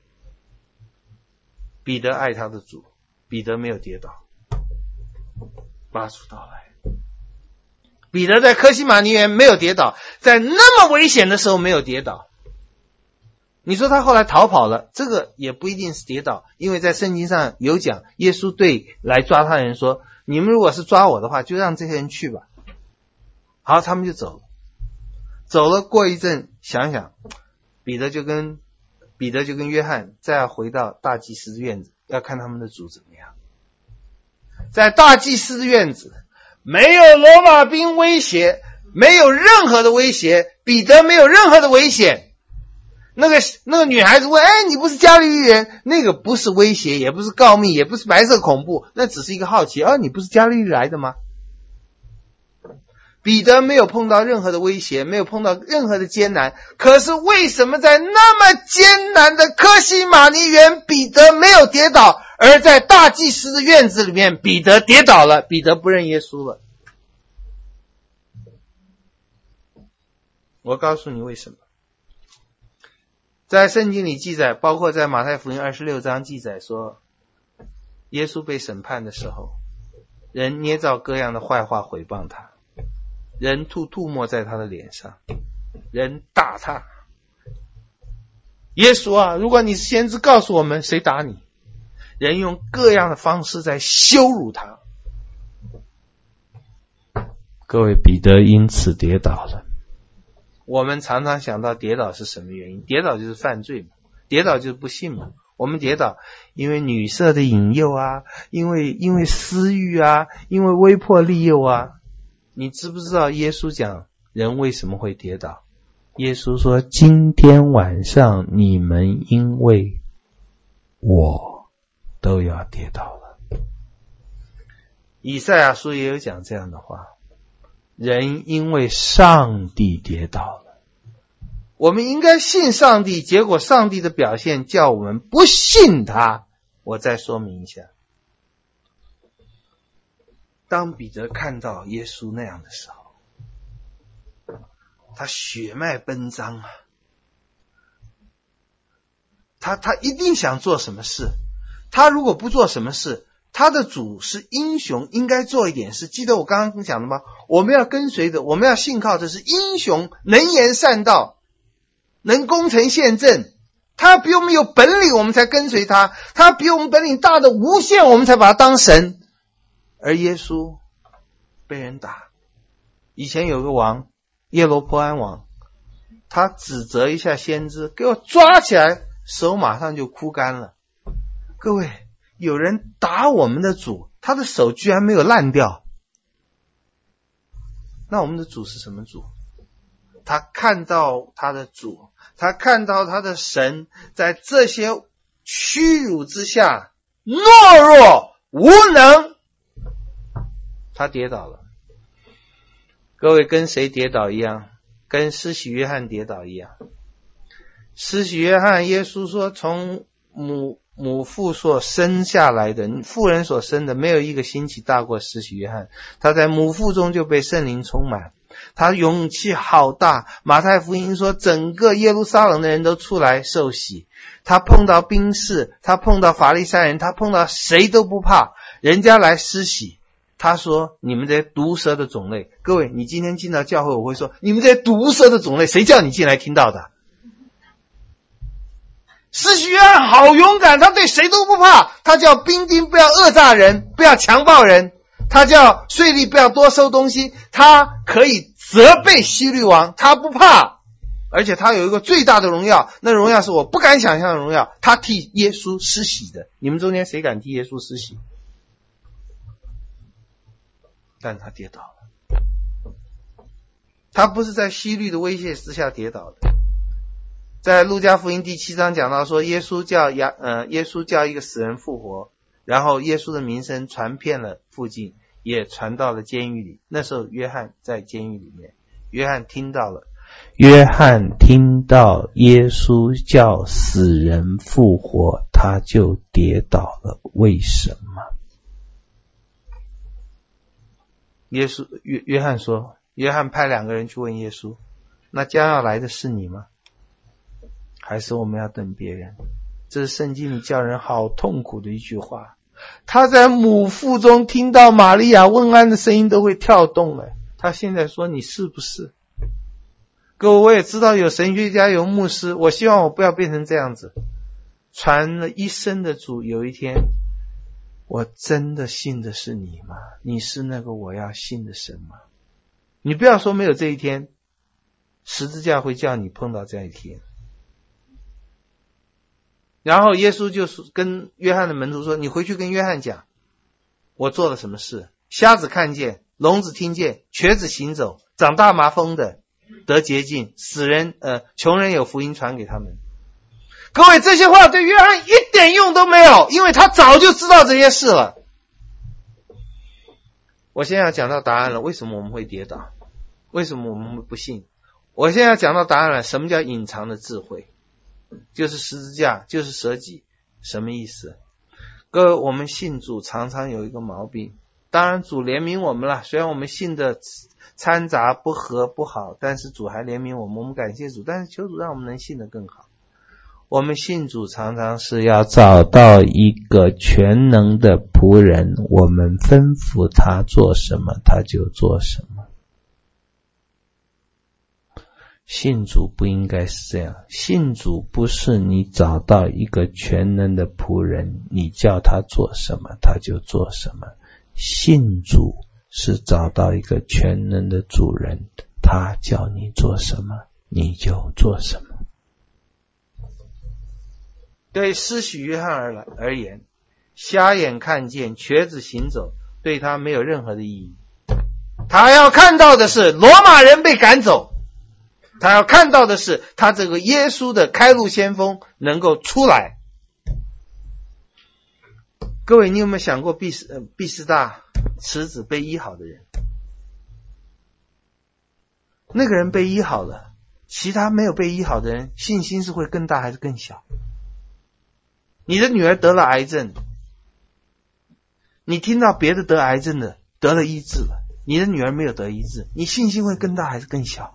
彼得爱他的主，彼得没有跌倒，拔出刀来。彼得在客西马尼园没有跌倒，在那么危险的时候没有跌倒。你说他后来逃跑了，这个也不一定是跌倒，因为在圣经上有讲，耶稣对来抓他的人说，你们如果是抓我的话，就让这些人去吧。好，他们就走了。走了过一阵，想想彼得就跟约翰再要回到大祭司的院子，要看他们的主怎么样。在大祭司的院子，没有罗马兵威胁，没有任何的威胁，彼得没有任何的危险。那个女孩子问，你不是加利利人？那个不是威胁，也不是告密，也不是白色恐怖，那只是一个好奇，你不是加利利来的吗？ 彼得没有碰到任何的威胁，没有碰到任何的艰难，可是为什么在那么艰难的客西马尼园，彼得没有跌倒，而在大祭司的院子里面，彼得跌倒了，彼得不认耶稣了？我告诉你为什么。在圣经里记载，包括在马太福音26章记载说，耶稣被审判的时候，人捏造各样的坏话毁谤他，人吐沫在他的脸上，人打他。耶稣啊，如果你是先知，告诉我们谁打你？人用各样的方式在羞辱他。各位，彼得因此跌倒了。我们常常想到跌倒是什么原因？跌倒就是犯罪嘛，跌倒就是不信嘛。我们跌倒因为女色的引诱啊，因为私欲啊，因为威迫利诱啊。你知不知道耶稣讲人为什么会跌倒？耶稣说，今天晚上你们因为我都要跌倒了。以赛亚书也有讲这样的话，人因为上帝跌倒了。我们应该信上帝，结果上帝的表现叫我们不信他。我再说明一下，当彼得看到耶稣那样的时候，他血脉奔张啊，他一定想做什么事。他如果不做什么事，他的主是英雄，应该做一点事。记得我刚刚讲的吗？我们要跟随的，我们要信靠的是英雄，能言善道，能攻城陷阵。他比我们有本领，我们才跟随他。他比我们本领大的无限，我们才把他当神。而耶稣被人打。以前有个王，耶罗波安王，他指责一下先知，给我抓起来，手马上就枯干了。各位，有人打我们的主，他的手居然没有烂掉。那我们的主是什么主？他看到他的主，他看到他的神在这些屈辱之下懦弱无能，他跌倒了。各位，跟谁跌倒一样？跟施洗约翰跌倒一样。施洗约翰，耶稣说从母父所生下来的，妇人所生的，没有一个兴起大过施洗约翰。他在母腹中就被圣灵充满，他勇气好大。马太福音说整个耶路撒冷的人都出来受洗，他碰到兵士，他碰到法利赛人，他碰到谁都不怕，人家来施洗。他说你们这些毒蛇的种类。各位，你今天进到教会，我会说你们这些毒蛇的种类，谁叫你进来听到的？施洗约翰好勇敢，他对谁都不怕。他叫兵丁不要讹诈人，不要强暴人，他叫税吏不要多收东西，他可以责备希律王，他不怕。而且他有一个最大的荣耀，那荣耀是我不敢想象的荣耀，他替耶稣施洗的。你们中间谁敢替耶稣施洗？但他跌倒了。他不是在希律的威胁之下跌倒的。在路加福音第7章讲到说，耶稣叫一个死人复活，然后耶稣的名声传遍了附近，也传到了监狱里。那时候约翰在监狱里面，约翰听到耶稣叫死人复活，他就跌倒了。为什么？约翰说，约翰派2个人去问耶稣，那将要来的是你吗？还是我们要等别人？这是圣经里叫人好痛苦的一句话。他在母腹中听到玛利亚问安的声音都会跳动了，他现在说你是不是？各位，我也知道有神学家有牧师，我希望我不要变成这样子，传了一生的主，有一天我真的信的是你吗？你是那个我要信的神吗？你不要说没有这一天，十字架会叫你碰到这一天。然后耶稣就跟约翰的门徒说，你回去跟约翰讲，我做了什么事。瞎子看见，聋子听见，瘸子行走，长大麻风的得洁净，穷人有福音传给他们。各位，这些话对约翰一点用都没有，因为他早就知道这些事了。我现在要讲到答案了，为什么我们会跌倒？ 为什么我们不信？我现在讲到答案了，什么叫隐藏的智慧？就是十字架，就是舍己。什么意思？各位，我们信主常常有一个毛病，当然主怜悯我们了，虽然我们信的掺杂不合不好，但是主还怜悯我们，我们感谢主，但是求主让我们能信得更好。我们信主常常是要找到一个全能的仆人，我们吩咐他做什么他就做什么。信主不应该是这样，信主不是你找到一个全能的仆人，你叫他做什么他就做什么。信主是找到一个全能的主人，他叫你做什么你就做什么。对施洗约翰而言，瞎眼看见，瘸子行走，对他没有任何的意义。他要看到的是罗马人被赶走，他要看到的是他这个耶稣的开路先锋能够出来。各位，你有没有想过毕士大池子被医好的人？那个人被医好了，其他没有被医好的人信心是会更大还是更小？你的女儿得了癌症，你听到别的得癌症的得了医治了，你的女儿没有得医治，你信心会更大还是更小？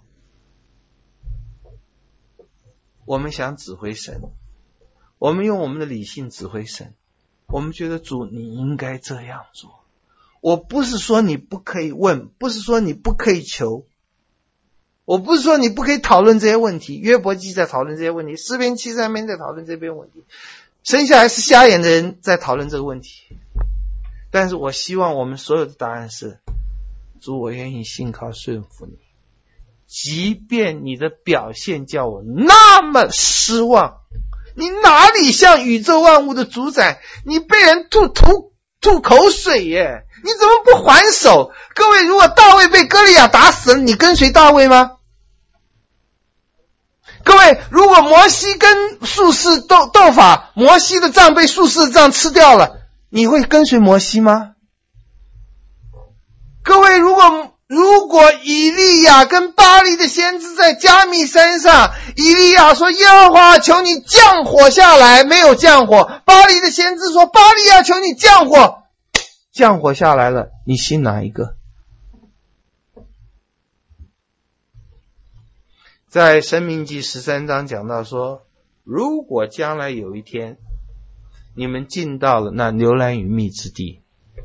我们想指挥神，我们用我们的理性指挥神，我们觉得主你应该这样做。我不是说你不可以问，不是说你不可以求，我不是说你不可以讨论这些问题，约伯记在讨论这些问题，诗篇73篇在讨论这边问题，生下来是瞎眼的人在讨论这个问题。但是我希望我们所有的答案是，主我愿意信靠顺服你，即便你的表现叫我那么失望，你哪里像宇宙万物的主宰？你被人吐口水耶，你怎么不还手？各位，如果大卫被歌利亚打死了，你跟随大卫吗？各位，如果摩西跟术士斗法，摩西的杖被术士的杖吃掉了，你会跟随摩西吗？各位，如果以利亚跟巴力的先知在加密山上，以利亚说耶和华求你降火下来，没有降火，巴力的先知说巴力亚求你降火，降火下来了，你信哪一个？在申命记13章讲到说，如果将来有一天你们进到了那流奶与蜜之地，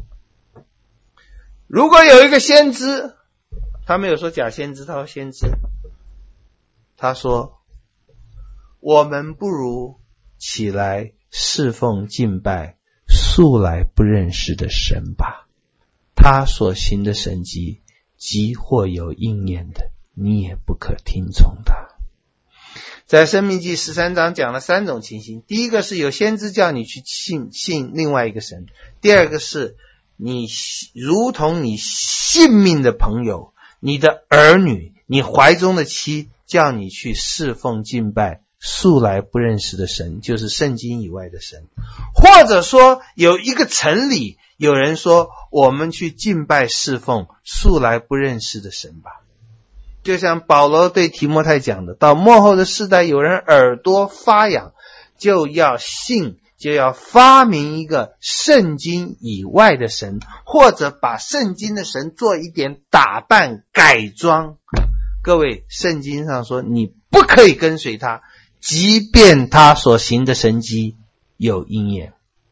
如果有一个先知，他没有说假先知，他说先知，他说我们不如起来侍奉敬拜素来不认识的神吧，他所行的神迹即或有应验的，你也不可听从他。在申命记13章讲了3种情形，第一个是有先知叫你去信另外一个神，第二个是你如同你性命的朋友，你的儿女，你怀中的妻叫你去侍奉敬拜素来不认识的神，就是圣经以外的神。或者说有一个城里有人说我们去敬拜侍奉素来不认识的神吧。就像保罗对提摩太讲的，到末后的世代有人耳朵发痒，就要信，就要发明一个圣经以外的神，或者把圣经的神做一点打扮改装。各位，圣经上说你不可以跟随他，即便他所行的神迹有应验。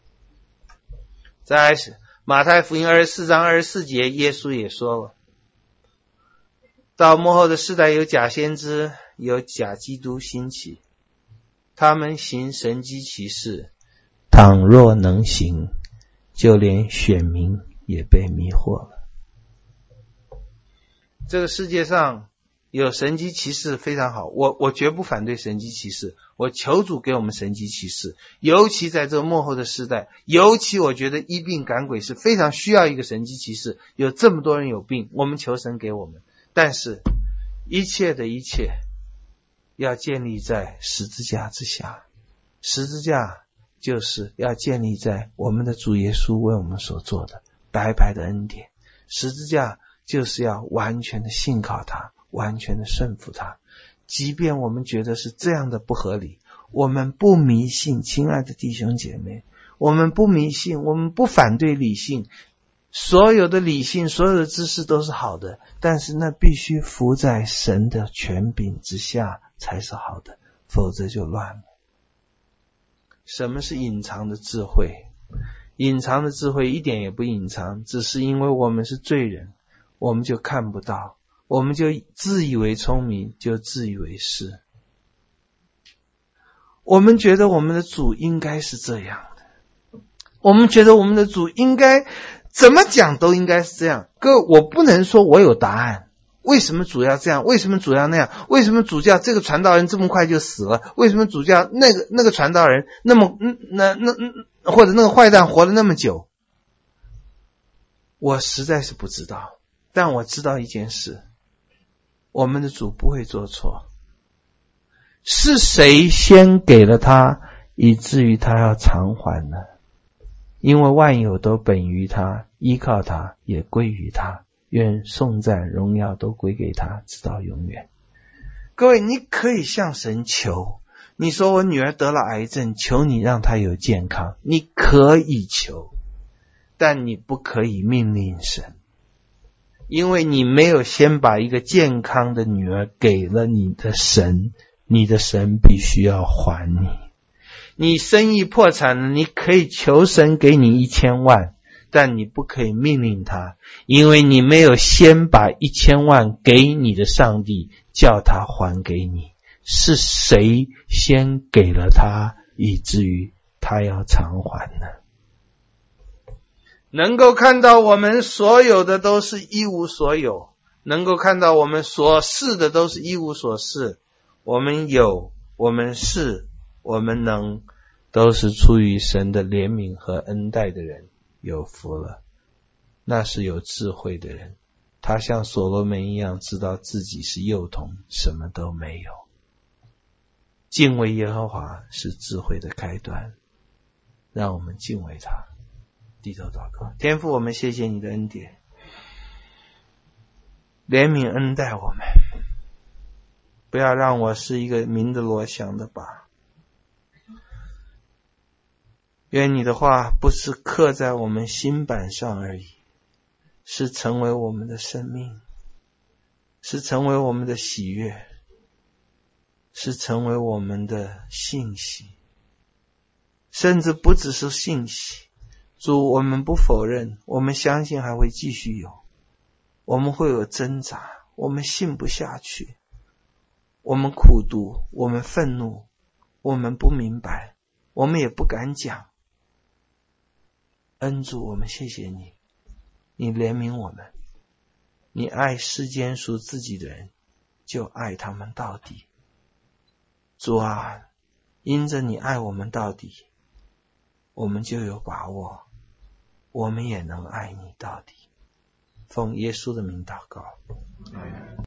在马太福音24章24节，耶稣也说了，到末后的世代有假先知，有假基督兴起，他们行神迹奇事，倘若能行，就连选民也被迷惑了。这个世界上有神迹奇事非常好，我绝不反对神迹奇事，我求主给我们神迹奇事，尤其在这末后的世代，尤其我觉得医病赶鬼是非常需要一个神迹奇事，有这么多人有病，我们求神给我们。但是一切的一切要建立在十字架之下，十字架就是要建立在我们的主耶稣为我们所做的白白的恩典，十字架就是要完全的信靠他，完全的顺服他。即便我们觉得是这样的不合理，我们不迷信，亲爱的弟兄姐妹，我们不迷信，我们不反对理性，所有的理性，所有的知识都是好的，但是那必须服在神的权柄之下才是好的，否则就乱了。什么是隐藏的智慧？隐藏的智慧一点也不隐藏，只是因为我们是罪人，我们就看不到，我们就自以为聪明，就自以为是。我们觉得我们的主应该是这样的，我们觉得我们的主应该怎么讲都应该是这样。各位，我不能说我有答案，为什么主要这样？为什么主要那样？为什么主教这个传道人这么快就死了？为什么主教那个传道人那么或者那个坏蛋活了那么久？我实在是不知道，但我知道一件事，我们的主不会做错。是谁先给了他，以至于他要偿还呢？因为万有都本于他，依靠他，也归于他。愿颂赞荣耀都归给他，直到永远。各位，你可以向神求，你说我女儿得了癌症，求你让她有健康，你可以求，但你不可以命令神，因为你没有先把一个健康的女儿给了你的神，你的神必须要还你。你生意破产了，你可以求神给你1000万，但你不可以命令他，因为你没有先把1000万给你的上帝，叫他还给你。是谁先给了他，以至于他要偿还呢？能够看到我们所有的都是一无所有，能够看到我们所是的都是一无所是，我们有，我们是，我们能，都是出于神的怜悯和恩待的人有福了。那是有智慧的人，他像所罗门一样知道自己是幼童，什么都没有。敬畏耶和华是智慧的开端，让我们敬畏他。低头祷告。天父，我们谢谢你的恩典，怜悯恩待我们，不要让我是一个明的罗祥的靶。愿你的话不是刻在我们心板上而已，是成为我们的生命，是成为我们的喜悦，是成为我们的信息，甚至不只是信息。主，我们不否认，我们相信还会继续有，我们会有挣扎，我们信不下去，我们苦读，我们愤怒，我们不明白，我们也不敢讲。恩主，我们谢谢你，你怜悯我们，你爱世间属自己的人，就爱他们到底。主啊，因着你爱我们到底，我们就有把握，我们也能爱你到底。奉耶稣的名祷告。